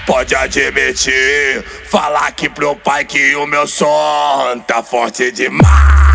pode admitir. Falar aqui pro pai que o meu som tá forte demais.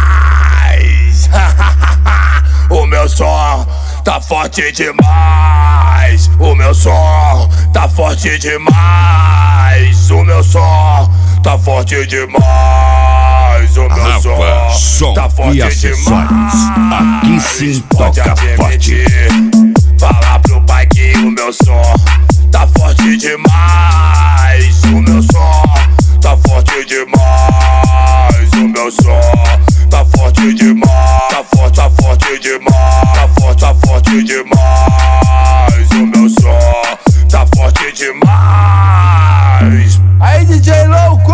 O meu som tá forte demais. O meu som tá forte demais. O meu som tá forte demais. O meu som tá forte demais. Aqui sim pode toca forte. Falar pro pai que o meu som tá forte demais. O meu som tá forte demais. O meu som tá forte demais. Tá forte demais. Tá forte demais. O meu som tá forte demais. Aí, DJ louco!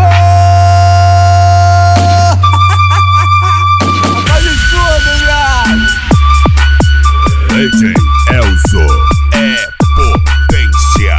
Faz tudo, viado! DJ Elzo é potência.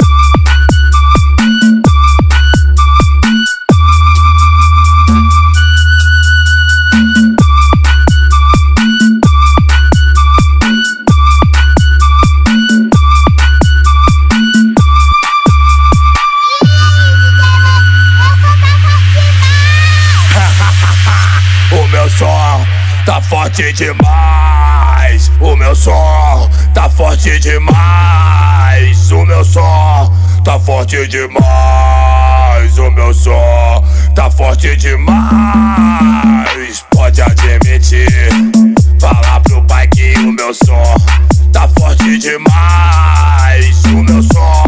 O meu som tá forte demais. O meu som tá forte demais. O meu som tá forte demais. O meu som tá forte demais. Pode admitir. Falar pro pai que o meu som tá forte demais. O meu som